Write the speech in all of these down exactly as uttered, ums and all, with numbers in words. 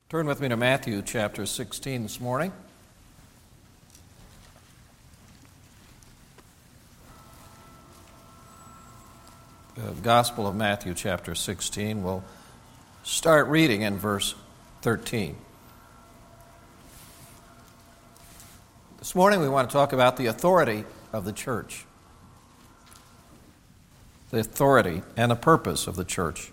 Turn with me to Matthew chapter sixteen this morning. The Gospel of Matthew chapter sixteen. We'll start reading in verse thirteen. This morning we want to talk about the authority of the church. The authority and the purpose of the church.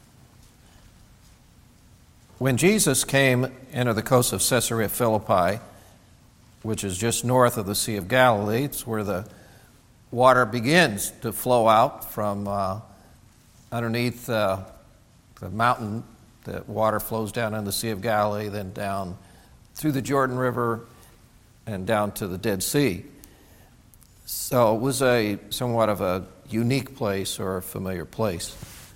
When Jesus came into the coast of Caesarea Philippi, which is just north of the Sea of Galilee, it's where the water begins to flow out from uh, underneath uh, the mountain. The water flows down in the Sea of Galilee, then down through the Jordan River and down to the Dead Sea. So it was a somewhat of a unique place or a familiar place.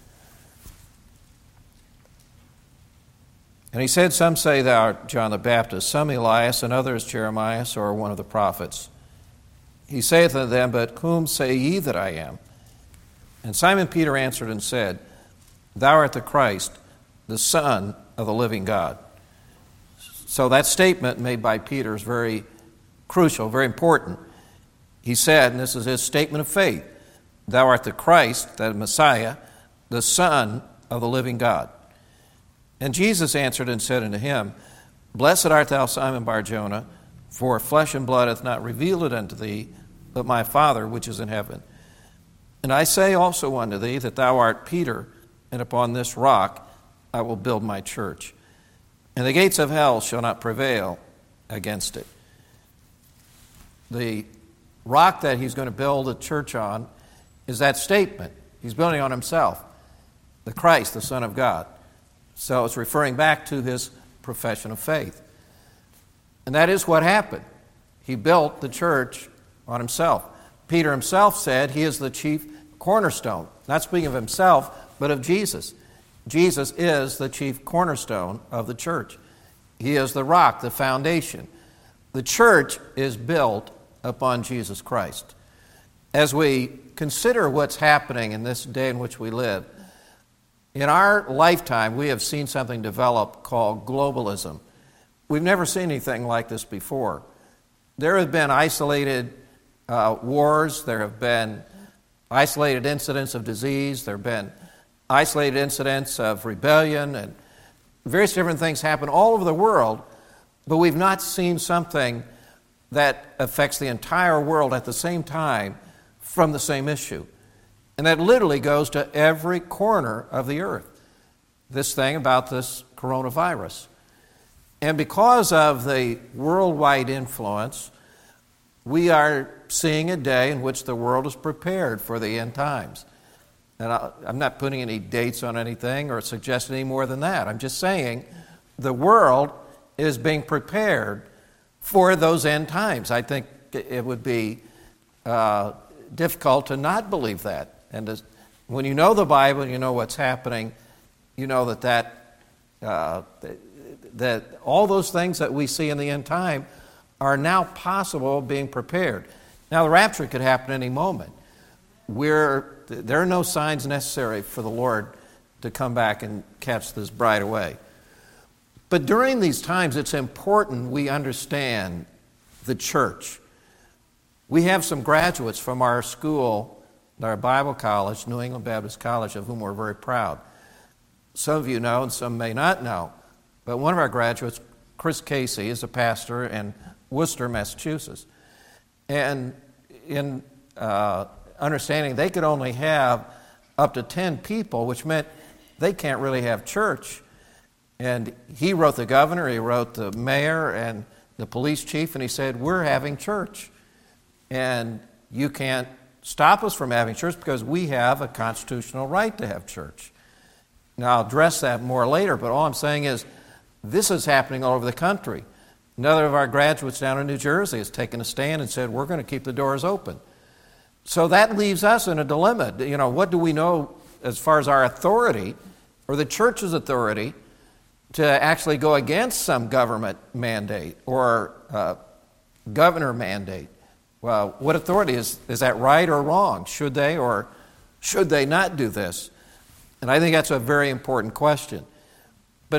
And he said, "Some say thou art John the Baptist, some Elias, and others Jeremiah, or one of the prophets. He saith unto them, But whom say ye that I am? And Simon Peter answered and said, Thou art the Christ, the Son of the living God." So that statement made by Peter is very crucial, very important. He said, and this is his statement of faith, Thou art the Christ, the Messiah, the Son of the living God. And Jesus answered and said unto him, Blessed art thou, Simon Bar-Jonah, for flesh and blood hath not revealed it unto thee, but my Father which is in heaven. And I say also unto thee that thou art Peter, and upon this rock I will build my church. And the gates of hell shall not prevail against it. The rock that he's going to build a church on is that statement. He's building on himself, the Christ, the Son of God. So it's referring back to his profession of faith. And that is what happened. He built the church on himself. Peter himself said he is the chief cornerstone. Not speaking of himself, but of Jesus. Jesus is the chief cornerstone of the church. He is the rock, the foundation. The church is built upon Jesus Christ. As we consider what's happening in this day in which we live, in our lifetime, we have seen something develop called globalism. We've never seen anything like this before. There have been isolated uh, wars. There have been isolated incidents of disease. There have been isolated incidents of rebellion, and various different things happen all over the world, but we've not seen something that affects the entire world at the same time from the same issue. And that literally goes to every corner of the earth, this thing about this coronavirus. And because of the worldwide influence, we are seeing a day in which the world is prepared for the end times. And I, I'm not putting any dates on anything or suggesting any more than that. I'm just saying the world is being prepared for those end times. I think it would be uh, difficult to not believe that. And as, when you know the Bible, you know what's happening, you know that that, uh, that that all those things that we see in the end time are now possible being prepared. Now, the rapture could happen any moment. We're, there are no signs necessary for the Lord to come back and catch this bride away. But during these times, it's important we understand the church. We have some graduates from our school, our Bible college, New England Baptist College, of whom we're very proud. Some of you know and some may not know, but one of our graduates, Chris Casey, is a pastor in Worcester, Massachusetts. And in uh, understanding they could only have up to ten people, which meant they can't really have church. And he wrote the governor, he wrote the mayor and the police chief, and he said, we're having church. And you can't stop us from having church because we have a constitutional right to have church. Now, I'll address that more later, but all I'm saying is this is happening all over the country. Another of our graduates down in New Jersey has taken a stand and said, we're going to keep the doors open. So that leaves us in a dilemma. You know, what do we know as far as our authority or the church's authority to actually go against some government mandate or uh, governor mandate? Well, what authority is, is that right or wrong? Should they or should they not do this? And I think that's a very important question. But it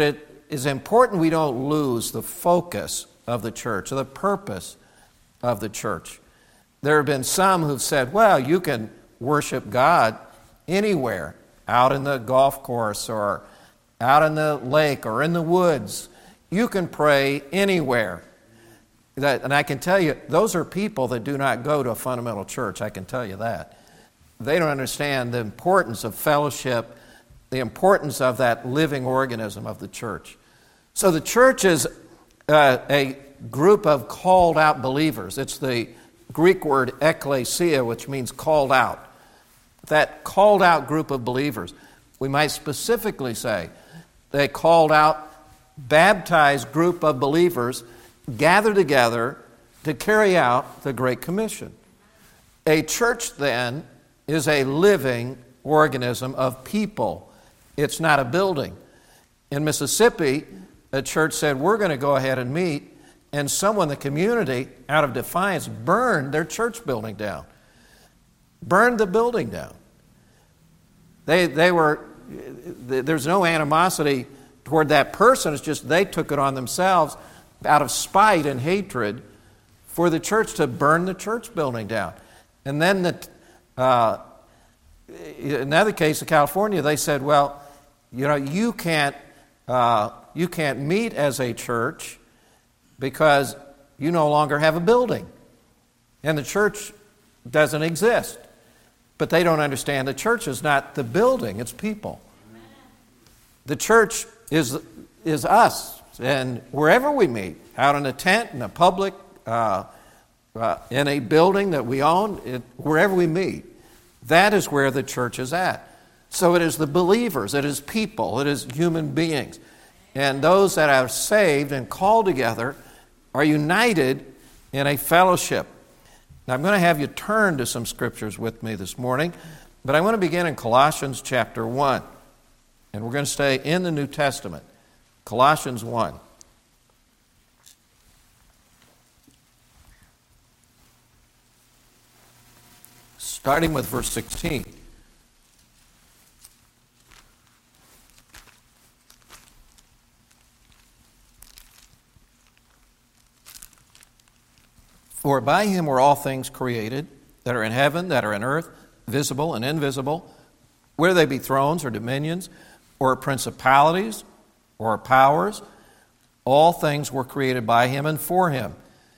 it's important we don't lose the focus of the church, or the purpose of the church. There have been some who've said, well, you can worship God anywhere, out in the golf course or out in the lake or in the woods. You can pray anywhere. That, and I can tell you, those are people that do not go to a fundamental church, I can tell you that. They don't understand the importance of fellowship, the importance of that living organism of the church. So the church is uh, a group of called out believers. It's the Greek word ekklesia, which means called out. That called out group of believers. We might specifically say they called out, baptized group of believers gathered together to carry out the Great Commission. A church, then, is a living organism of people. It's not a building. In Mississippi, a church said, we're going to go ahead and meet, and someone in the community, out of defiance, burned their church building down. Burned the building down. They, they were, there's no animosity toward that person. It's just they took it on themselves out of spite and hatred for the church to burn the church building down. And then the, uh, in another case in California, they said, well, you know, you can't, uh, you can't meet as a church because you no longer have a building. And the church doesn't exist. But they don't understand the church is not the building, it's people. The church is, is us. And wherever we meet, out in a tent, in a public, uh, uh, in a building that we own, it, wherever we meet, that is where the church is at. So it is the believers, it is people, it is human beings. And those that are saved and called together are united in a fellowship. Now, I'm going to have you turn to some scriptures with me this morning, but I want to begin in Colossians chapter one. And we're going to stay in the New Testament. Colossians one. Starting with verse sixteen. For by him were all things created, that are in heaven, that are in earth, visible and invisible, whether they be thrones or dominions, or principalities, or powers, all things were created by him and for him.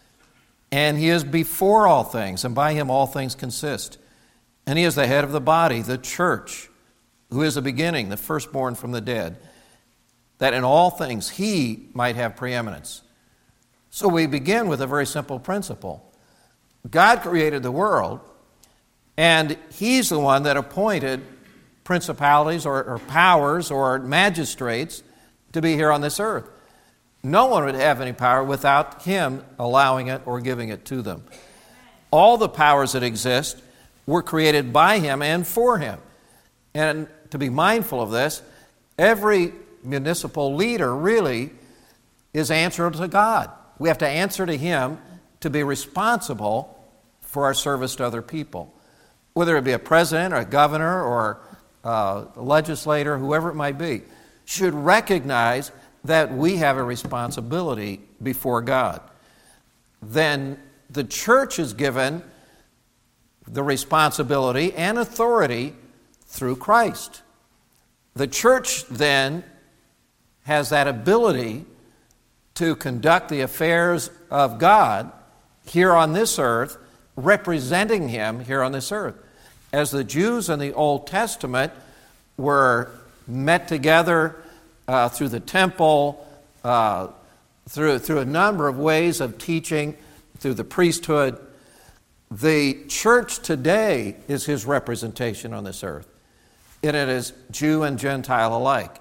And he is before all things, and by him all things consist. And he is the head of the body, the church, who is the beginning, the firstborn from the dead, that in all things he might have preeminence. So we begin with a very simple principle. God created the world, and he's the one that appointed principalities or, or powers or magistrates to be here on this earth. No one would have any power without him allowing it or giving it to them. All the powers that exist were created by him and for him. And to be mindful of this, every municipal leader really is answerable to God. We have to answer to him to be responsible for our service to other people. Whether it be a president or a governor or a legislator, whoever it might be, should recognize that we have a responsibility before God. Then the church is given the responsibility and authority through Christ. The church then has that ability to conduct the affairs of God here on this earth, representing him here on this earth. As the Jews in the Old Testament were met together uh, through the temple, uh, through, through a number of ways of teaching, through the priesthood, the church today is his representation on this earth. And it is Jew and Gentile alike.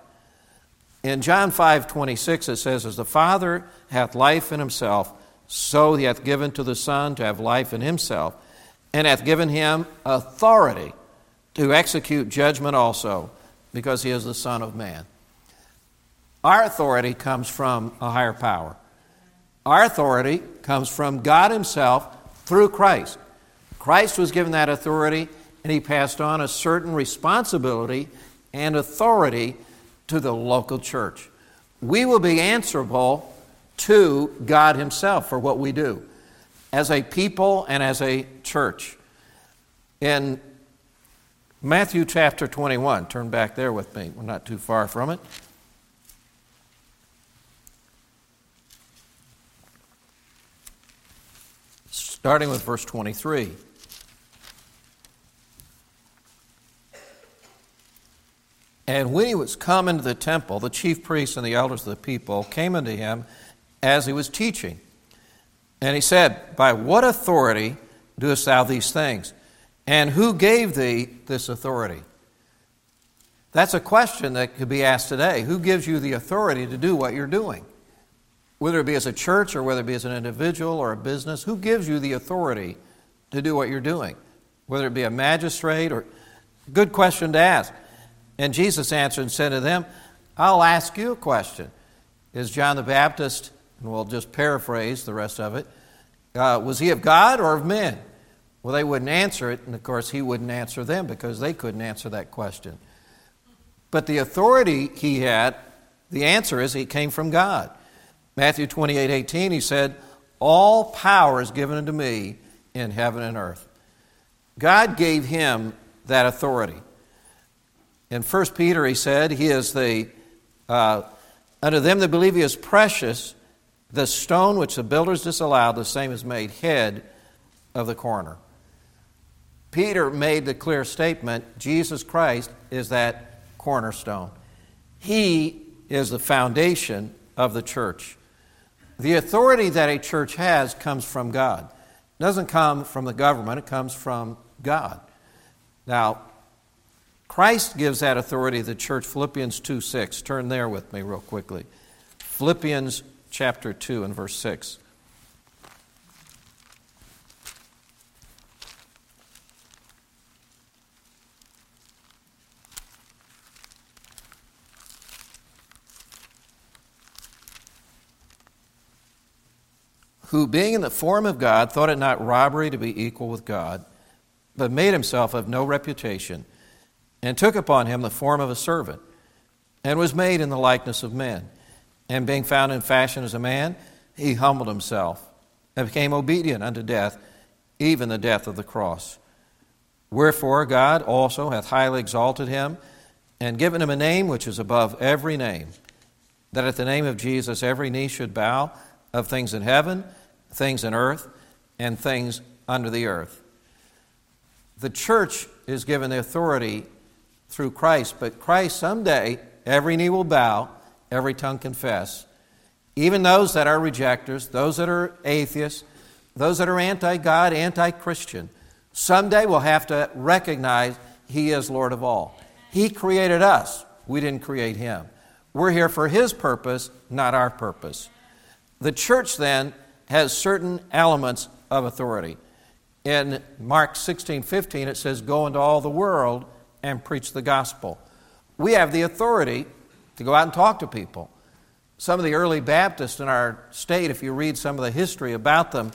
In John five twenty-six it says, as the Father hath life in himself, so he hath given to the Son to have life in himself, and hath given him authority to execute judgment also, because he is the Son of Man. Our authority comes from a higher power. Our authority comes from God himself through Christ. Christ was given that authority, and he passed on a certain responsibility and authority to the local church. we will be answerable to God himself for what we do as a people and as a church. In Matthew chapter twenty-one, turn back there with me. We're not too far from it. Starting with verse twenty-three. And when he was come into the temple, the chief priests and the elders of the people came unto him as he was teaching. And he said, By what authority doest thou these things? And who gave thee this authority? That's a question that could be asked today. Who gives you the authority to do what you're doing? Whether it be as a church or whether it be as an individual or a business, who gives you the authority to do what you're doing? Whether it be a magistrate or... Good question to ask. And Jesus answered and said to them, I'll ask you a question. Is John the Baptist, and we'll just paraphrase the rest of it, uh, was he of God or of men? Well, they wouldn't answer it, and of course he wouldn't answer them because they couldn't answer that question. But the authority he had, the answer is he came from God. Matthew twenty-eight eighteen, he said, All power is given unto me in heaven and earth. God gave him that authority. In First Peter, he said, He is the, uh, unto them that believe he is precious, the stone which the builders disallowed, the same is made head of the corner. Peter made the clear statement, Jesus Christ is that cornerstone. He is the foundation of the church. The authority that a church has comes from God. It doesn't come from the government, it comes from God. Now, Christ gives that authority to the church, Philippians two six. Turn there with me real quickly. Philippians chapter two and verse six. Who, being in the form of God, thought it not robbery to be equal with God, but made himself of no reputation, and took upon him the form of a servant, and was made in the likeness of men. And being found in fashion as a man, he humbled himself, and became obedient unto death, even the death of the cross. Wherefore God also hath highly exalted him, and given him a name which is above every name, that at the name of Jesus every knee should bow, of things in heaven, things in earth, and things under the earth. The church is given the authority through Christ, but Christ someday, every knee will bow, every tongue confess. Even those that are rejectors, those that are atheists, those that are anti-God, anti-Christian, someday will have to recognize He is Lord of all. He created us. We didn't create Him. We're here for His purpose, not our purpose. The church then has certain elements of authority. In Mark sixteen fifteen, it says, Go into all the world and preach the gospel. We have the authority to go out and talk to people. Some of the early Baptists in our state, if you read some of the history about them,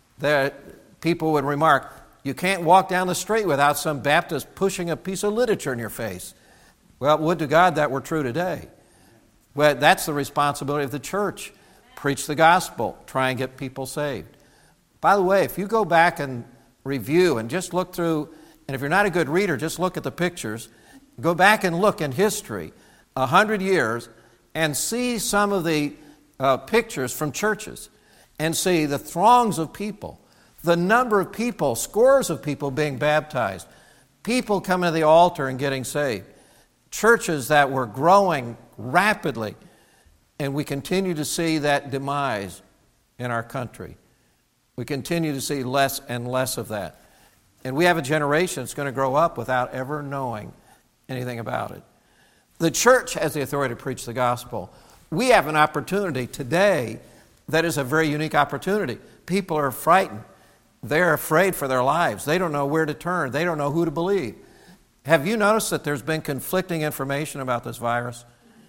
people would remark, you can't walk down the street without some Baptist pushing a piece of literature in your face. Well, would to God that were true today. Well, that's the responsibility of the church. Preach the gospel, try and get people saved. By the way, if you go back and review and just look through, and if you're not a good reader, just look at the pictures, go back and look in history, a hundred years, and see some of the uh, pictures from churches, and see the throngs of people, the number of people, scores of people being baptized, people coming to the altar and getting saved, churches that were growing rapidly. And we continue to see that demise in our country. We continue to see less and less of that. And we have a generation that's going to grow up without ever knowing anything about it. The church has the authority to preach the gospel. We have an opportunity today that is a very unique opportunity. People are frightened. They're afraid for their lives. They don't know where to turn. They don't know who to believe. Have you noticed that there's been conflicting information about this virus?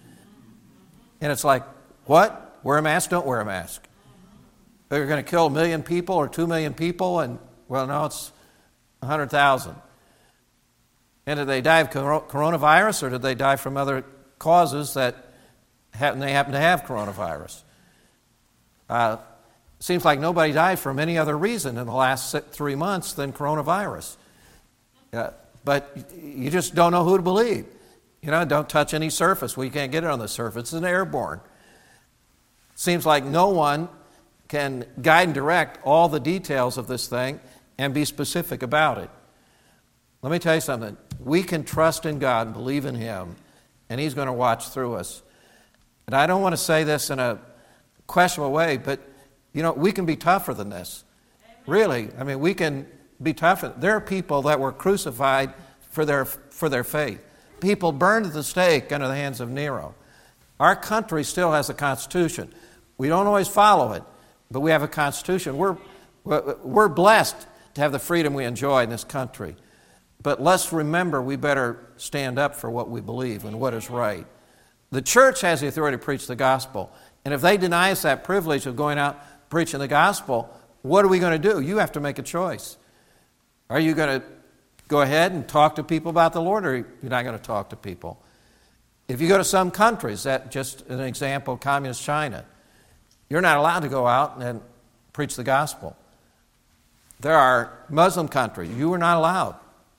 And it's like, what? Wear a mask? Don't wear a mask. They're going to kill a million people or two million people, and, well, no, it's one hundred thousand. And did they die of coronavirus, or did they die from other causes that and they happen to have coronavirus. Uh, seems like nobody died from any other reason in the last three months than coronavirus. Uh, but you just don't know who to believe. You know, don't touch any surface. Well, you can't get it on the surface. It's an airborne. Seems like no one can guide and direct all the details of this thing and be specific about it. Let me tell you something. We can trust in God and believe in Him, and He's going to watch through us. And I don't want to say this in a questionable way, but, you know, we can be tougher than this. Really. I mean, we can be tougher. There are people that were crucified for their for their faith. People burned at the stake under the hands of Nero. Our country still has a constitution. We don't always follow it, but we have a constitution. We're, we're blessed to have the freedom we enjoy in this country. But let's remember we better stand up for what we believe and what is right. The church has the authority to preach the gospel. And if they deny us that privilege of going out preaching the gospel, what are we going to do? You have to make a choice. Are you going to go ahead and talk to people about the Lord, or you're not going to talk to people? If you go to some countries, that just an example, communist China, you're not allowed to go out and preach the gospel. There are Muslim countries, you are not allowed.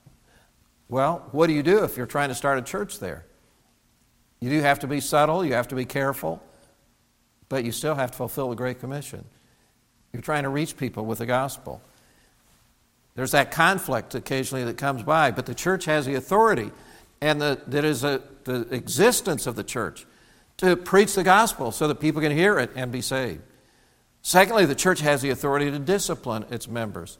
Well, what do you do if you're trying to start a church there? You do have to be subtle, you have to be careful, but you still have to fulfill the Great Commission. You're trying to reach people with the gospel. There's that conflict occasionally that comes by, but the church has the authority, and the, that is a, the existence of the church to preach the gospel so that people can hear it and be saved. Secondly, the church has the authority to discipline its members.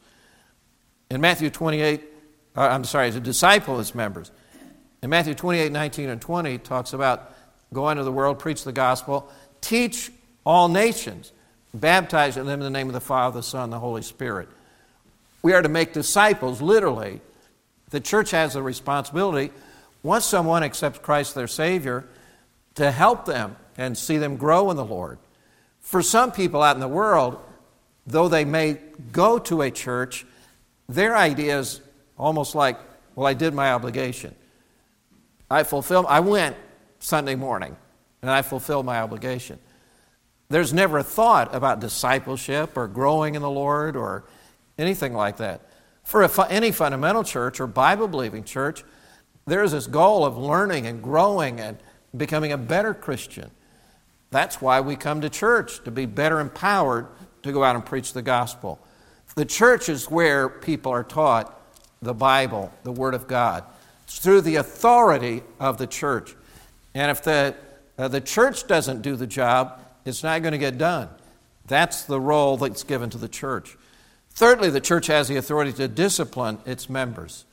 In Matthew twenty-eight, uh, I'm sorry, to disciple its members. In Matthew twenty-eight, nineteen, and twenty, it talks about go into the world, preach the gospel, teach all nations, baptizing them in the name of the Father, the Son, and the Holy Spirit. We are to make disciples, literally. The church has a responsibility, once someone accepts Christ as their Savior, to help them and see them grow in the Lord. For some people out in the world, though they may go to a church, their idea is almost like, well, I did my obligation. I fulfilled, I went Sunday morning, and I fulfilled my obligation. There's never a thought about discipleship or growing in the Lord or anything like that. For a, any fundamental church or Bible-believing church, there's this goal of learning and growing and becoming a better Christian. That's why we come to church, to be better empowered to go out and preach the gospel. The church is where people are taught the Bible, the Word of God. It's through the authority of the church. And if the, uh, the church doesn't do the job, it's not going to get done. That's the role that's given to the church. Thirdly, the church has the authority to discipline its members.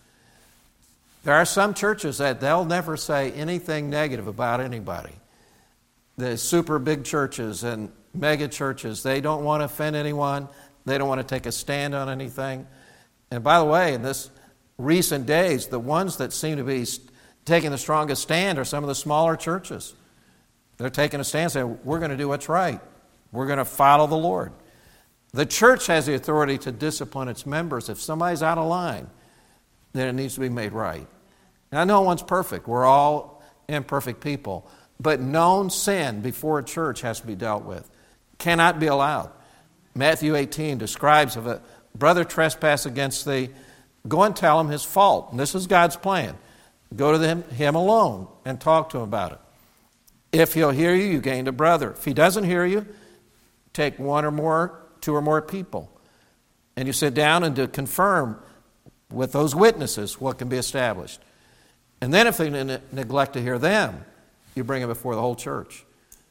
There are some churches that they'll never say anything negative about anybody. The super big churches and mega churches, they don't want to offend anyone. They don't want to take a stand on anything. And by the way, in this recent days, the ones that seem to be taking the strongest stand are some of the smaller churches. They're taking a stand saying, we're going to do what's right. We're going to follow the Lord. The church has the authority to discipline its members. If somebody's out of line, then it needs to be made right. Now, no one's perfect. We're all imperfect people. But known sin before a church has to be dealt with. Cannot be allowed. Matthew eighteen describes if a brother trespass against thee, go and tell him his fault. And this is God's plan. Go to him, him alone and talk to him about it. If he'll hear you, you gained a brother. If he doesn't hear you, take one or more, two or more people. And you sit down and to confirm with those witnesses what can be established. And then if they ne- neglect to hear them, you bring them before the whole church.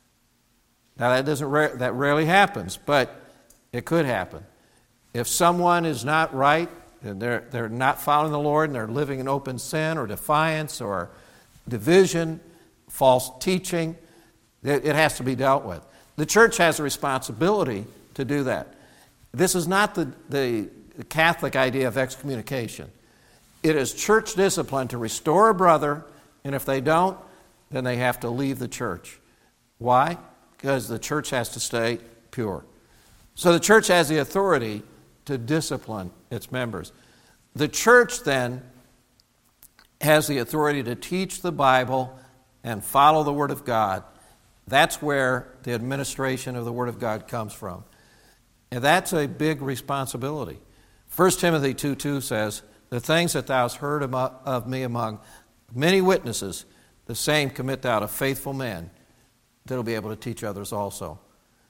Now that doesn't ra- that rarely happens, but it could happen. If someone is not right, and they're, they're not following the Lord, and they're living in open sin or defiance or division, false teaching, it, it has to be dealt with. The church has a responsibility to do that. This is not the, the Catholic idea of excommunication. It is church discipline to restore a brother, and if they don't, then they have to leave the church. Why? Because the church has to stay pure. So the church has the authority to discipline its members. The church then has the authority to teach the Bible and follow the Word of God. That's where the administration of the Word of God comes from. And that's a big responsibility. First Timothy two two says, "The things that thou hast heard of me among many witnesses, the same commit thou to faithful men that will be able to teach others also."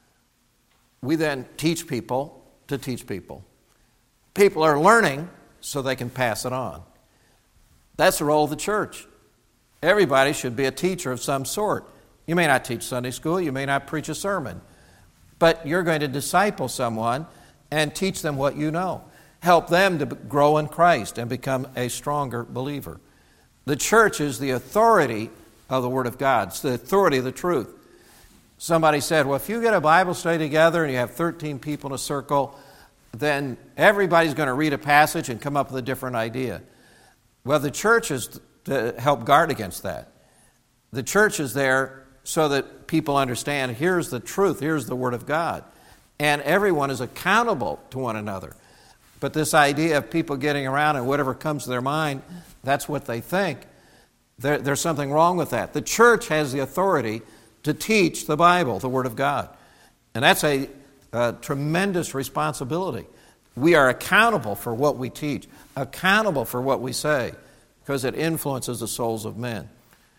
We then teach people to teach people. People are learning so they can pass it on. That's the role of the church. Everybody should be a teacher of some sort. You may not teach Sunday school, you may not preach a sermon, but you're going to disciple someone and teach them what you know. Help them to grow in Christ and become a stronger believer. The church is the authority of the Word of God. It's the authority of the truth. Somebody said, well, if you get a Bible study together and you have thirteen people in a circle, then everybody's going to read a passage and come up with a different idea. Well, the church is to help guard against that. The church is there so that people understand, here's the truth, here's the Word of God. And everyone is accountable to one another. But this idea of people getting around and whatever comes to their mind, that's what they think. There, there's something wrong with that. The church has the authority to teach the Bible, the Word of God. And that's a, a tremendous responsibility. We are accountable for what we teach, accountable for what we say, because it influences the souls of men.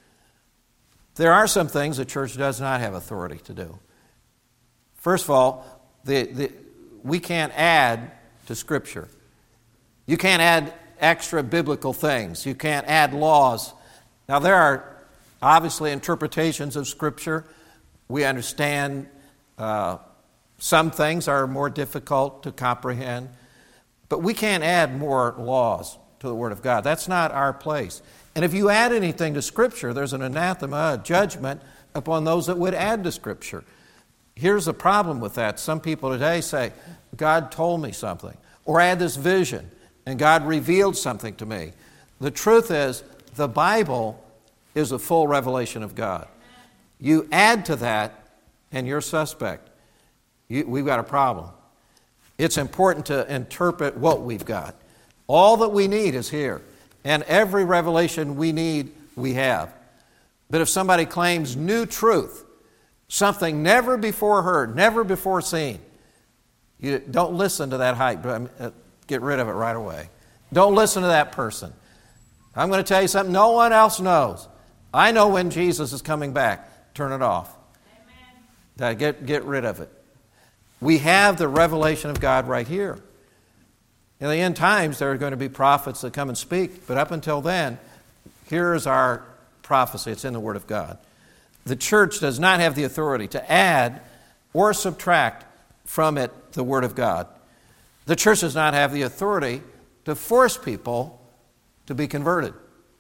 There are some things the church does not have authority to do. First of all, the, the, we can't add to Scripture. You can't add extra biblical things. You can't add laws. Now, there are obviously interpretations of Scripture. We understand uh, some things are more difficult to comprehend, but we can't add more laws to the Word of God. That's not our place. And if you add anything to Scripture, there's an anathema, a judgment upon those that would add to Scripture. Here's the problem with that. Some people today say, God told me something, or I had this vision, and God revealed something to me. The truth is, the Bible is a full revelation of God. You add to that, and you're suspect. You, we've got a problem. It's important to interpret what we've got. All that we need is here, and every revelation we need, we have. But if somebody claims new truth, something never before heard, never before seen, you don't listen to that hype. Get rid of it right away. Don't listen to that person. I'm going to tell you something no one else knows. I know when Jesus is coming back. Turn it off. Amen. Get, get rid of it. We have the revelation of God right here. In the end times, there are going to be prophets that come and speak, but up until then, here is our prophecy. It's in the Word of God. The church does not have the authority to add or subtract from it the Word of God. The church does not have the authority to force people to be converted.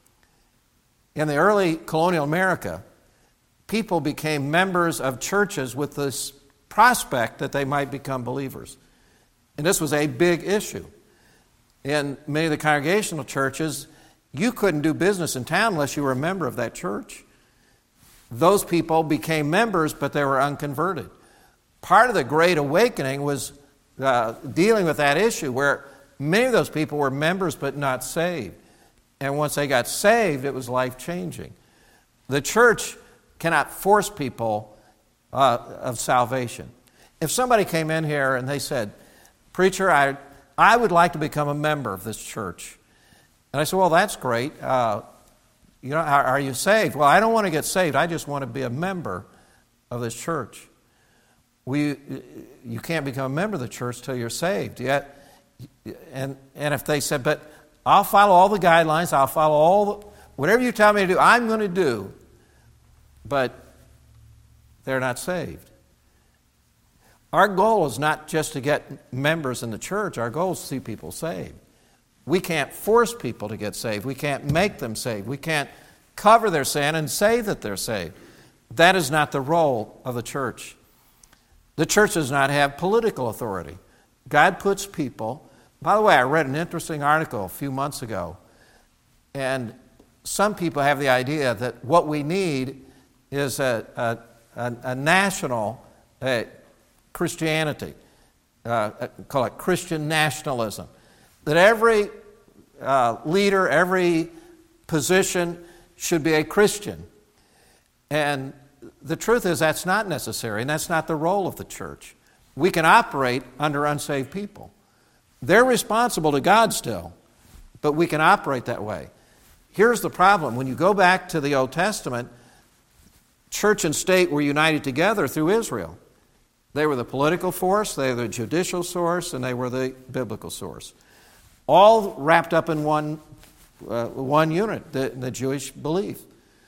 In the early colonial America, people became members of churches with this prospect that they might become believers. And this was a big issue. In many of the congregational churches, you couldn't do business in town unless you were a member of that church. Those people became members, but they were unconverted. Part of the Great Awakening was uh, dealing with that issue where many of those people were members but not saved. And once they got saved, it was life-changing. The church cannot force people uh, of salvation. If somebody came in here and they said, "Preacher, I, I would like to become a member of this church." And I said, "Well, that's great. Uh, you know, are, are you saved?" "Well, I don't want to get saved. I just want to be a member of this church." We, you can't become a member of the church till you're saved. Yet, and and if they said, "But I'll follow all the guidelines. I'll follow all the, whatever you tell me to do, I'm going to do," but they're not saved. Our goal is not just to get members in the church. Our goal is to see people saved. We can't force people to get saved. We can't make them saved. We can't cover their sin and say that they're saved. That is not the role of the church. The church does not have political authority. God puts people... By the way, I read an interesting article a few months ago, and some people have the idea that what we need is a, a, a, a national uh, Christianity, uh, call it Christian nationalism, that every uh, leader, every position should be a Christian. And the truth is that's not necessary, and that's not the role of the church. We can operate under unsaved people. They're responsible to God still, but we can operate that way. Here's the problem. When you go back to the Old Testament, church and state were united together through Israel. They were the political force, they were the judicial source, and they were the biblical source. All wrapped up in one, uh, one unit, the, the Jewish belief.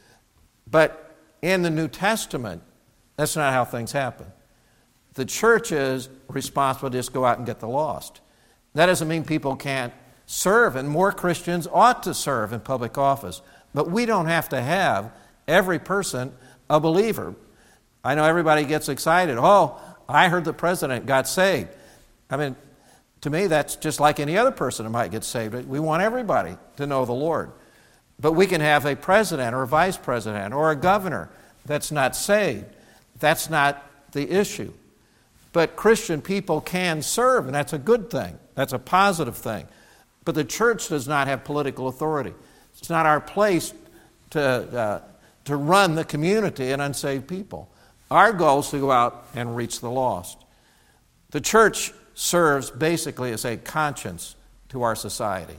But in the New Testament, that's not how things happen. The church is responsible to just go out and get the lost. That doesn't mean people can't serve, and more Christians ought to serve in public office. But we don't have to have every person a believer. I know everybody gets excited. Oh, I heard the president got saved. I mean, to me, that's just like any other person who might get saved. We want everybody to know the Lord. But we can have a president or a vice president or a governor that's not saved. That's not the issue. But Christian people can serve, and that's a good thing. That's a positive thing. But the church does not have political authority. It's not our place to, uh, to run the community and unsaved people. Our goal is to go out and reach the lost. The church serves basically as a conscience to our society.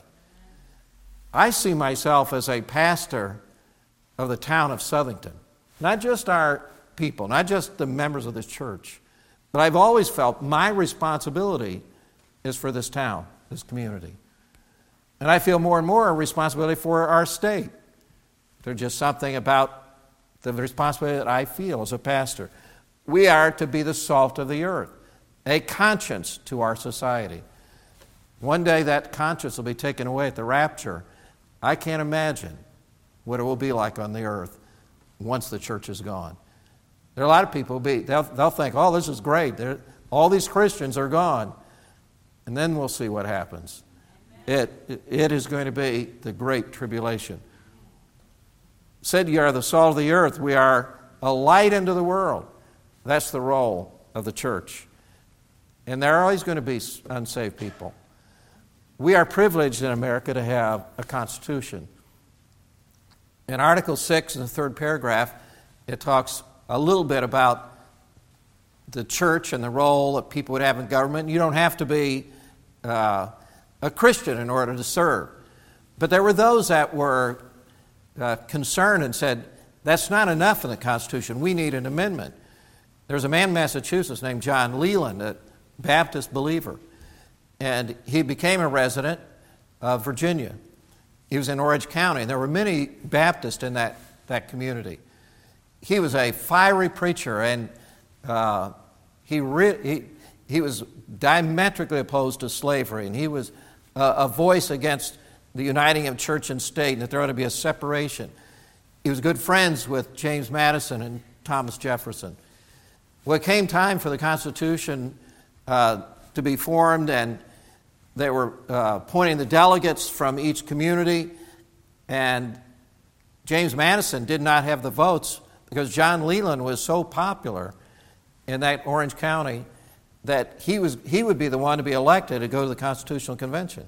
I see myself as a pastor of the town of Southington. Not just our people, not just the members of this church, but I've always felt my responsibility is for this town, this community. And I feel more and more a responsibility for our state. There's just something about the responsibility that I feel as a pastor. We are to be the salt of the earth, a conscience to our society. One day that conscience will be taken away at the rapture. I can't imagine what it will be like on the earth once the church is gone. There are a lot of people who be, they'll, they'll think, oh, this is great. They're, all these Christians are gone. And then we'll see what happens. It, it, it is going to be the great tribulation. Said you are the salt of the earth. We are a light into the world. That's the role of the church. And there are always going to be unsaved people. We are privileged in America to have a constitution. In Article six, in the third paragraph, it talks a little bit about the church and the role that people would have in government. You don't have to be uh, a Christian in order to serve. But there were those that were uh, concerned and said, that's not enough in the Constitution. We need an amendment. There's a man in Massachusetts named John Leland, a Baptist believer. And he became a resident of Virginia. He was in Orange County, and there were many Baptists in that, that community. He was a fiery preacher, and uh, he, re- he he was diametrically opposed to slavery, and he was uh, a voice against the uniting of church and state, and that there ought to be a separation. He was good friends with James Madison and Thomas Jefferson. Well, it came time for the Constitution uh, to be formed, and they were uh, appointing the delegates from each community, and James Madison did not have the votes because John Leland was so popular in that Orange County that he was he would be the one to be elected to go to the Constitutional Convention.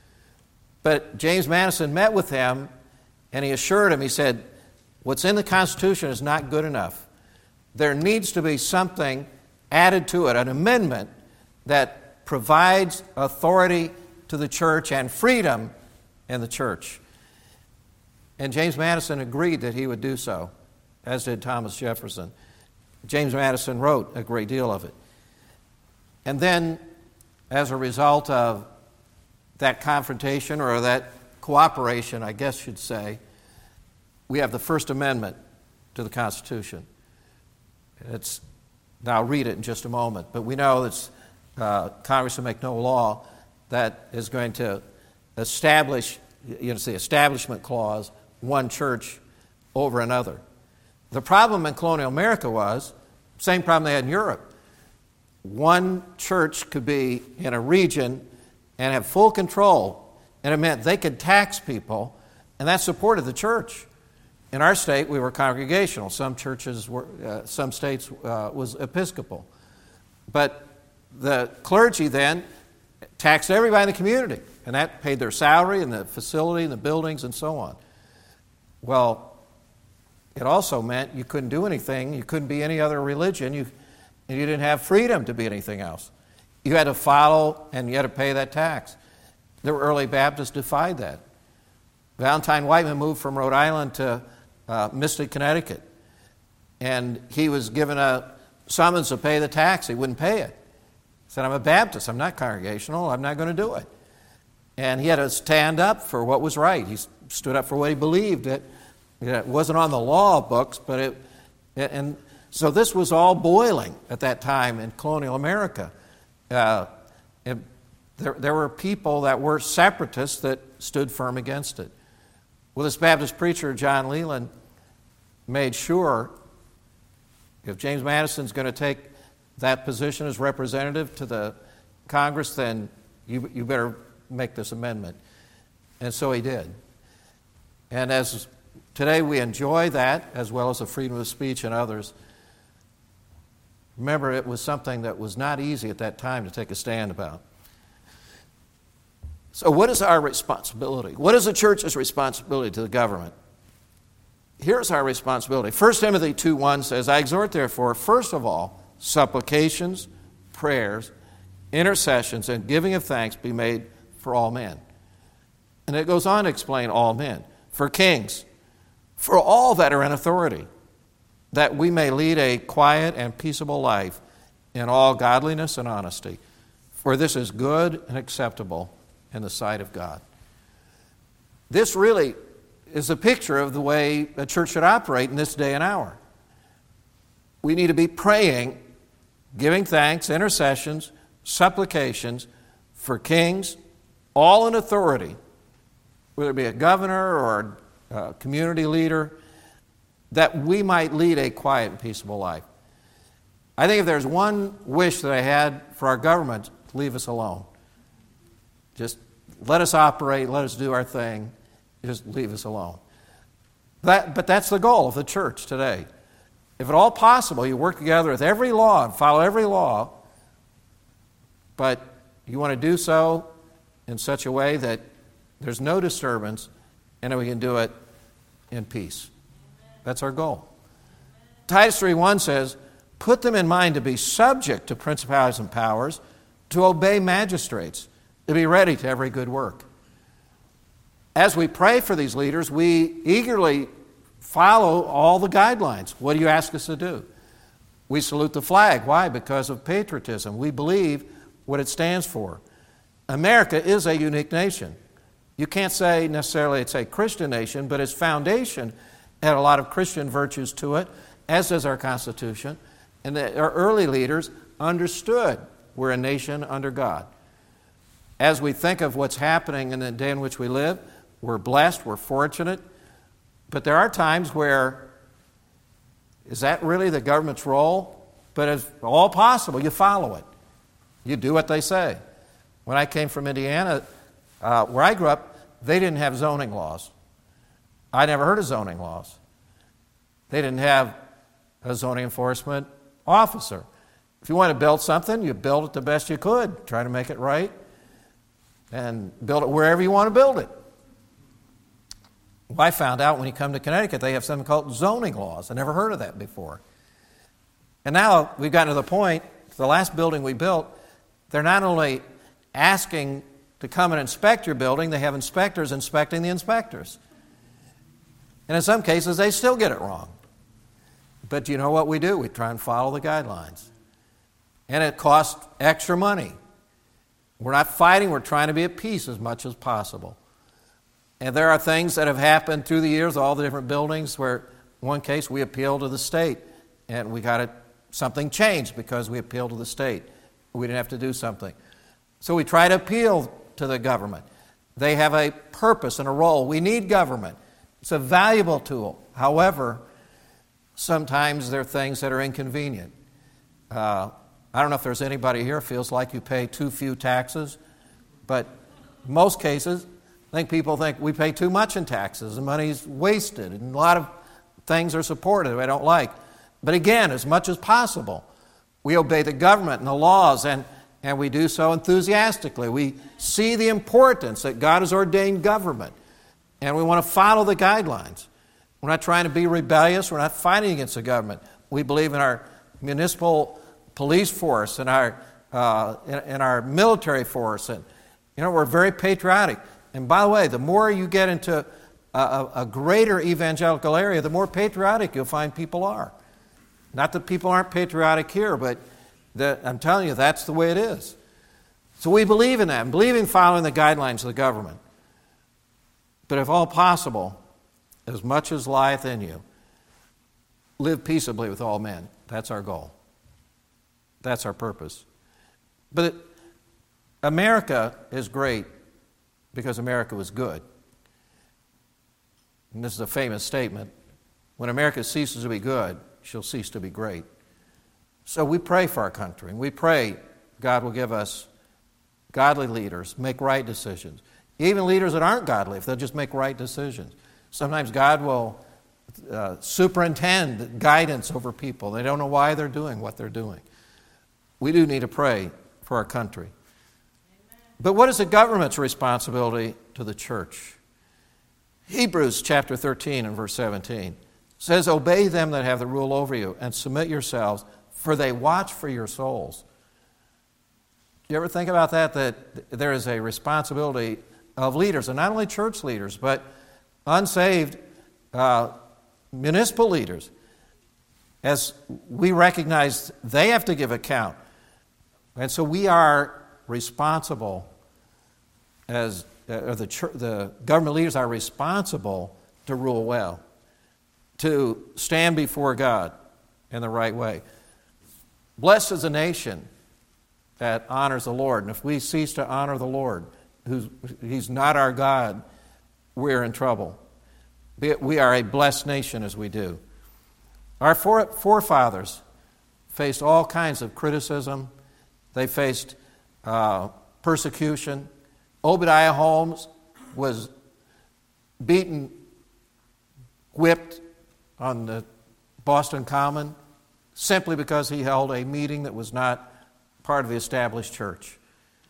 But James Madison met with him, and he assured him, he said, what's in the Constitution is not good enough. There needs to be something added to it, an amendment that provides authority to the church and freedom in the church. And James Madison agreed that he would do so, as did Thomas Jefferson. James Madison wrote a great deal of it. And then, as a result of that confrontation, or that cooperation, I guess you'd say, we have the First Amendment to the Constitution. It's, now I'll read it in just a moment, but we know it's Uh, Congress will make no law that is going to establish, you know, it's the Establishment Clause, one church over another. The problem in colonial America was, same problem they had in Europe. One church could be in a region and have full control, and it meant they could tax people, and that supported the church. In our state, we were congregational. Some churches were, uh, some states uh, was Episcopal. But the clergy then taxed everybody in the community, and that paid their salary and the facility and the buildings and so on. Well, it also meant you couldn't do anything. You couldn't be any other religion. You, and you didn't have freedom to be anything else. You had to follow and you had to pay that tax. The early Baptists defied that. Valentine Whiteman moved from Rhode Island to uh, Mystic, Connecticut. And he was given a summons to pay the tax. He wouldn't pay it. He said, I'm a Baptist. I'm not congregational. I'm not going to do it. And he had to stand up for what was right. He stood up for what he believed. It, it wasn't on the law books, but it, and so this was all boiling at that time in colonial America. Uh, it, there, there were people that were separatists that stood firm against it. Well, this Baptist preacher, John Leland, made sure if James Madison's going to take that position as representative to the Congress, then you, you better make this amendment. And so he did. And as today we enjoy that, as well as the freedom of speech and others, remember it was something that was not easy at that time to take a stand about. So what is our responsibility? What is the church's responsibility to the government? Here's our responsibility. First Timothy two one says, I exhort therefore, first of all, supplications, prayers, intercessions, and giving of thanks be made for all men. And it goes on to explain all men. For kings, for all that are in authority, that we may lead a quiet and peaceable life in all godliness and honesty. For this is good and acceptable in the sight of God. This really is a picture of the way a church should operate in this day and hour. We need to be praying, giving thanks, intercessions, supplications for kings, all in authority, whether it be a governor or a community leader, that we might lead a quiet and peaceable life. I think if there's one wish that I had for our government, leave us alone. Just let us operate, let us do our thing, just leave us alone. That, but that's the goal of the church today. If at all possible, you work together with every law and follow every law, but you want to do so in such a way that there's no disturbance and that we can do it in peace. That's our goal. Titus three one says, put them in mind to be subject to principalities and powers, to obey magistrates, to be ready to every good work. As we pray for these leaders, we eagerly follow all the guidelines. What do you ask us to do? We salute the flag. Why? Because of patriotism. We believe what it stands for. America is a unique nation. You can't say necessarily it's a Christian nation, but its foundation had a lot of Christian virtues to it, as does our Constitution. And the, our early leaders understood we're a nation under God. As we think of what's happening in the day in which we live, we're blessed, we're fortunate, but there are times where, is that really the government's role? But as all possible, you follow it. You do what they say. When I came from Indiana, uh, where I grew up, they didn't have zoning laws. I never heard of zoning laws. They didn't have a zoning enforcement officer. If you want to build something, you build it the best you could. Try to make it right and build it wherever you want to build it. Well, I found out when you come to Connecticut, they have something called zoning laws. I never heard of that before. And now we've gotten to the point, the last building we built, they're not only asking to come and inspect your building, they have inspectors inspecting the inspectors. And in some cases, they still get it wrong. But you know what we do? We try and follow the guidelines. And it costs extra money. We're not fighting, we're trying to be at peace as much as possible. And there are things that have happened through the years, all the different buildings, where in one case we appealed to the state and we got it, something changed because we appealed to the state. We didn't have to do something. So we try to appeal to the government. They have a purpose and a role. We need government. It's a valuable tool. However, sometimes there are things that are inconvenient. Uh, I don't know if there's anybody here who feels like you pay too few taxes, but in most cases, I think people think we pay too much in taxes and money's wasted, and a lot of things are supported I don't like. But again, as much as possible, we obey the government and the laws, and, and we do so enthusiastically. We see the importance that God has ordained government, and we want to follow the guidelines. We're not trying to be rebellious. We're not fighting against the government. We believe in our municipal police force and our uh, in, in our military force, and you know we're very patriotic. And by the way, the more you get into a, a, a greater evangelical area, the more patriotic you'll find people are. Not that people aren't patriotic here, but that, I'm telling you, that's the way it is. So we believe in that, and believe in following the guidelines of the government. But if all possible, as much as lieth in you, live peaceably with all men. That's our goal. That's our purpose. But America is great because America was good. And this is a famous statement. When America ceases to be good, she'll cease to be great. So we pray for our country, and we pray God will give us godly leaders, make right decisions. Even leaders that aren't godly, if they'll just make right decisions. Sometimes God will uh, superintend guidance over people. They don't know why they're doing what they're doing. We do need to pray for our country. Amen. But what is the government's responsibility to the church? Hebrews chapter thirteen and verse seventeen says, "Obey them that have the rule over you, and submit yourselves, for they watch for your souls." Do you ever think about that, that there is a responsibility of leaders, and not only church leaders, but unsaved uh, municipal leaders, as we recognize they have to give account. And so we are responsible, as uh, the, church, the government leaders are responsible to rule well, to stand before God in the right way. Blessed is a nation that honors the Lord. And if we cease to honor the Lord, who's He's not our God, we're in trouble. We are a blessed nation as we do. Our forefathers faced all kinds of criticism. They faced uh, persecution. Obadiah Holmes was beaten, whipped on the Boston Common simply because he held a meeting that was not part of the established church.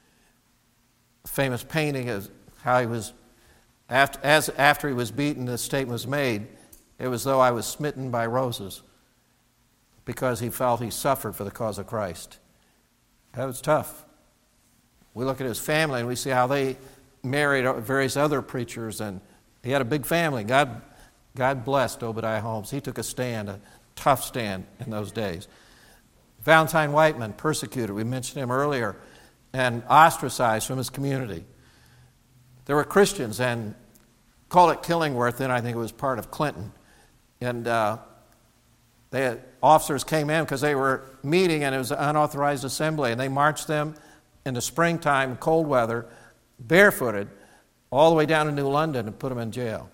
A famous painting is how he was, after, as, after he was beaten, this statement was made, "It was though I was smitten by roses," because he felt he suffered for the cause of Christ. That was tough. We look at his family and we see how they married various other preachers, and he had a big family. God, God blessed Obadiah Holmes. He took a stand, a tough stand in those days. Valentine Whiteman, persecuted, we mentioned him earlier, and ostracized from his community. There were Christians, and called it Killingworth, then I think it was part of Clinton. And uh, they had, officers came in because they were meeting, and it was an unauthorized assembly, and they marched them in the springtime, cold weather, barefooted, all the way down to New London and put them in jail.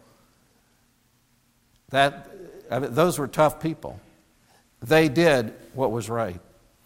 That, I mean, those were tough people. They did what was right.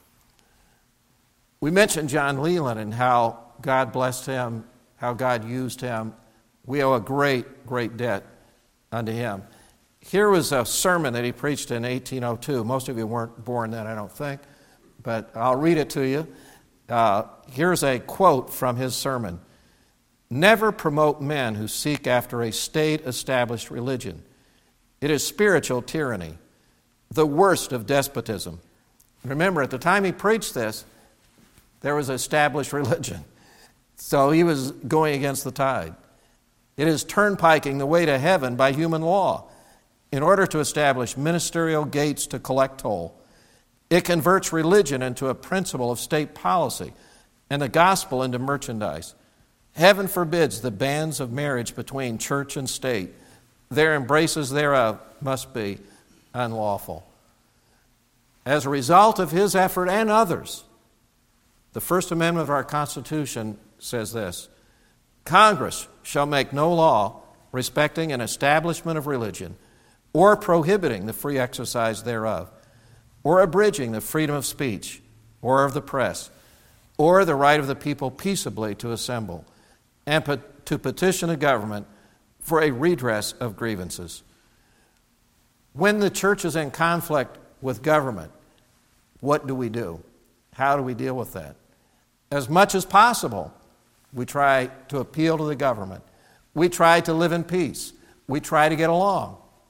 We mentioned John Leland and how God blessed him, how God used him. We owe a great, great debt unto him. Here was a sermon that he preached in eighteen oh two. Most of you weren't born then, I don't think, but I'll read it to you. Uh, here's a quote from his sermon. "Never promote men who seek after a state-established religion. It is spiritual tyranny, the worst of despotism." Remember, at the time he preached this, there was established religion. So he was going against the tide. It is turnpiking the way to heaven by human law in order to establish ministerial gates to collect toll. It converts religion into a principle of state policy and the gospel into merchandise. Heaven forbids the bands of marriage between church and state. Their embraces thereof must be unlawful. As a result of his effort and others, the First Amendment of our Constitution says this: Congress shall make no law respecting an establishment of religion, or prohibiting the free exercise thereof, or abridging the freedom of speech, or of the press, or the right of the people peaceably to assemble, and pet- to petition the government for a redress of grievances. When the church is in conflict with government, what do we do? How do we deal with that? As much as possible, we try to appeal to the government. We try to live in peace. We try to get along.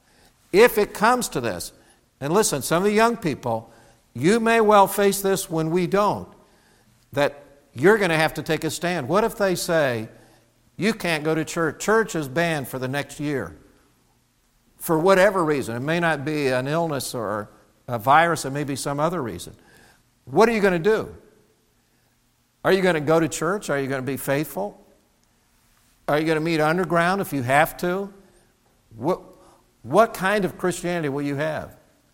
If it comes to this, and listen, some of the young people, you may well face this when we don't, that you're going to have to take a stand. What if they say, you can't go to church? Church is banned for the next year. For whatever reason. It may not be an illness or a virus, it may be some other reason. What are you going to do? Are you going to go to church? Are you going to be faithful? Are you going to meet underground if you have to? What, what kind of Christianity will you have?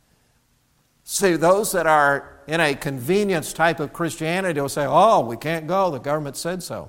See, those that are in a convenience type of Christianity will say, oh, we can't go, the government said so.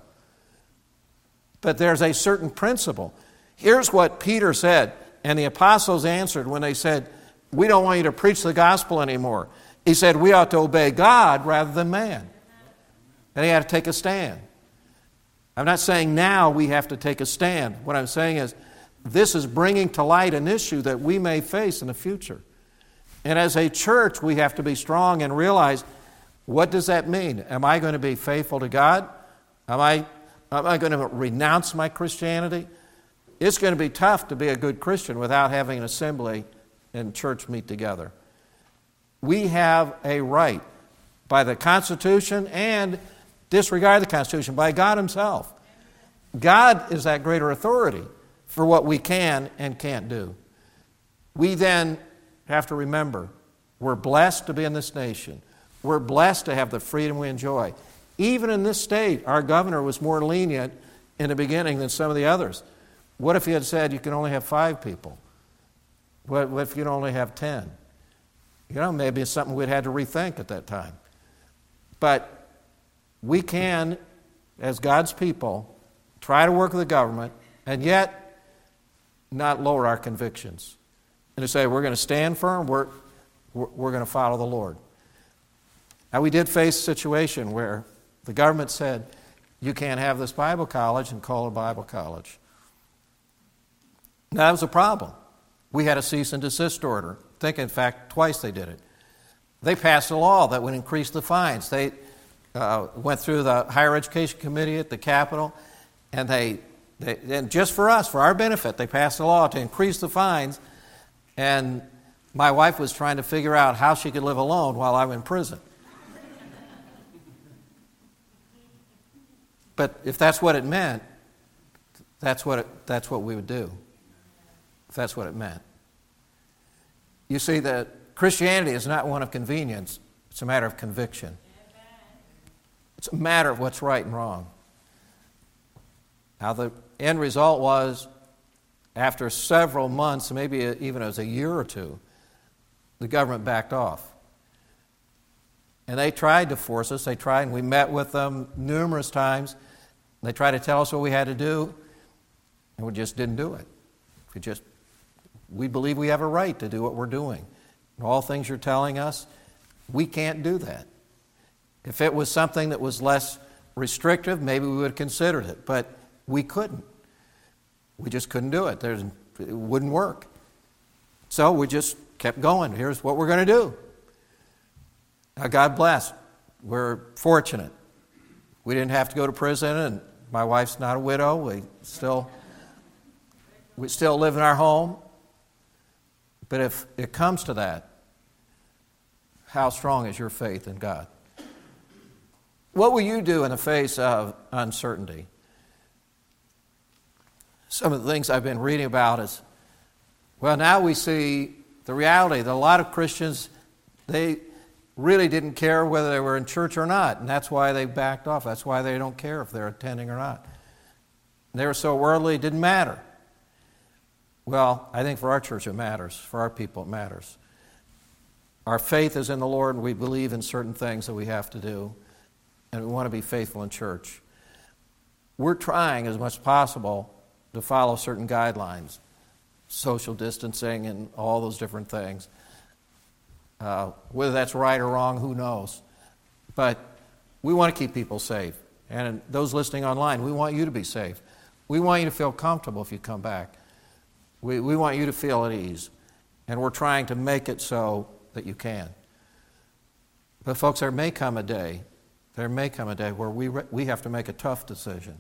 But there's a certain principle. Here's what Peter said, and the apostles answered when they said, we don't want you to preach the gospel anymore. He said, we ought to obey God rather than man. And he had to take a stand. I'm not saying now we have to take a stand. What I'm saying is, this is bringing to light an issue that we may face in the future. And as a church, we have to be strong and realize, what does that mean? Am I going to be faithful to God? Am I, am I going to renounce my Christianity? It's going to be tough to be a good Christian without having an assembly and church meet together. We have a right by the Constitution and disregard the Constitution, by God Himself. God is that greater authority for what we can and can't do. We then have to remember, we're blessed to be in this nation. We're blessed to have the freedom we enjoy. Even in this state, our governor was more lenient in the beginning than some of the others. What if he had said you can only have five people? What if you can only have ten? You know, maybe it's something we'd had to rethink at that time. But we can, as God's people, try to work with the government and yet not lower our convictions. And to say, we're going to stand firm, we're, we're going to follow the Lord. Now, we did face a situation where the government said, you can't have this Bible college and call it a Bible college. Now, that was a problem. We had a cease and desist order. I think, in fact, twice they did it. They passed a law that would increase the fines. They uh, went through the Higher Education Committee at the Capitol, and they, they, and just for us, for our benefit, they passed a law to increase the fines. And my wife was trying to figure out how she could live alone while I'm in prison. But if that's what it meant, that's what it, that's what we would do. If that's what it meant. You see, that Christianity is not one of convenience. It's a matter of conviction. It's a matter of what's right and wrong. Now, the end result was, after several months, maybe even as a year or two, the government backed off. And they tried to force us. They tried, and we met with them numerous times. They tried to tell us what we had to do, and we just didn't do it. We just, we believe we have a right to do what we're doing. And all things you're telling us, we can't do that. If it was something that was less restrictive, maybe we would have considered it, but we couldn't. We just couldn't do it. There's, it wouldn't work. So we just kept going. Here's what we're going to do. Now, God bless. We're fortunate. We didn't have to go to prison, and my wife's not a widow. We still, we still live in our home. But if it comes to that, how strong is your faith in God? What will you do in the face of uncertainty? Some of the things I've been reading about is, well, now we see the reality that a lot of Christians, they really didn't care whether they were in church or not, and that's why they backed off. That's why they don't care if they're attending or not. They were so worldly, it didn't matter. Well, I think for our church it matters. For our people it matters. Our faith is in the Lord, and we believe in certain things that we have to do, and we want to be faithful in church. We're trying as much as possible to follow certain guidelines, social distancing and all those different things. Uh, whether that's right or wrong, who knows? But we want to keep people safe. And those listening online, we want you to be safe. We want you to feel comfortable if you come back. We, we want you to feel at ease. And we're trying to make it so that you can. But folks, there may come a day, there may come a day where we, re- we have to make a tough decision.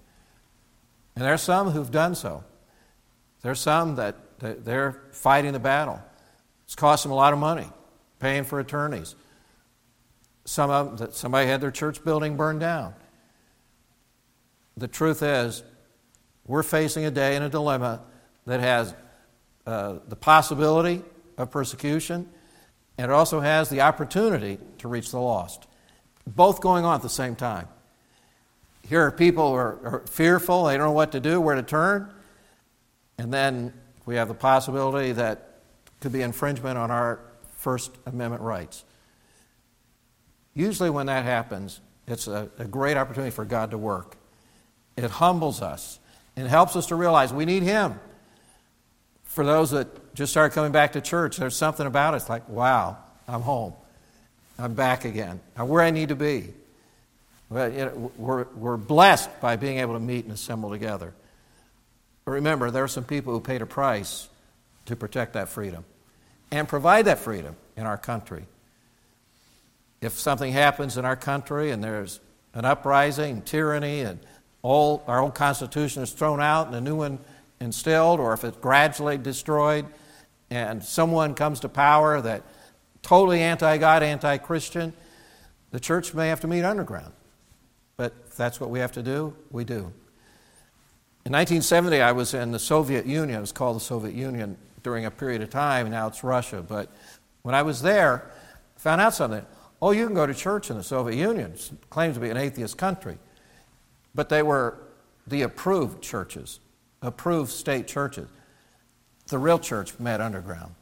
And there are some who've done so. There are some that, that they're fighting the battle. It's cost them a lot of money, paying for attorneys. Some of them, somebody had their church building burned down. The truth is, we're facing a day and a dilemma that has uh, the possibility of persecution, and it also has the opportunity to reach the lost. Both going on at the same time. Here are people who are, are fearful, they don't know what to do, where to turn, and then we have the possibility that could be infringement on our First Amendment rights. Usually when that happens, it's a, a great opportunity for God to work. It humbles us and helps us to realize we need Him. For those that just started coming back to church, there's something about it. It's like, wow, I'm home. I'm back again. I'm where I need to be. But, you know, we're, we're blessed by being able to meet and assemble together. But remember, there are some people who paid a price to protect that freedom and provide that freedom in our country. If something happens in our country and there's an uprising, tyranny, and all our old Constitution is thrown out and a new one instilled, or if it's gradually destroyed and someone comes to power that totally anti-God, anti-Christian, the church may have to meet underground. But if that's what we have to do, we do. In nineteen seventy, I was in the Soviet Union. It was called the Soviet Union during a period of time. Now it's Russia. But when I was there, I found out something. Oh, you can go to church in the Soviet Union. It claims to be an atheist country. But they were the approved churches, approved state churches. The real church met underground.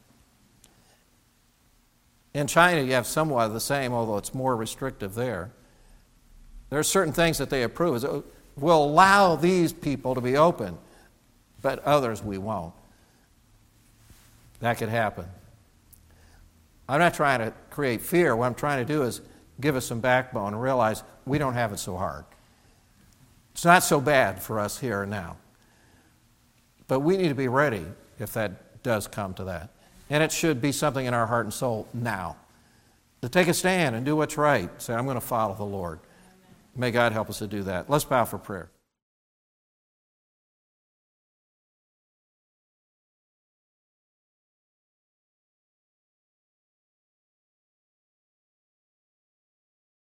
In China, you have somewhat of the same, although it's more restrictive there. There are certain things that they approve. We'll allow these people to be open, but others we won't. That could happen. I'm not trying to create fear. What I'm trying to do is give us some backbone and realize we don't have it so hard. It's not so bad for us here and now. But we need to be ready if that does come to that. And it should be something in our heart and soul now. To take a stand and do what's right. Say, I'm going to follow the Lord. May God help us to do that. Let's bow for prayer.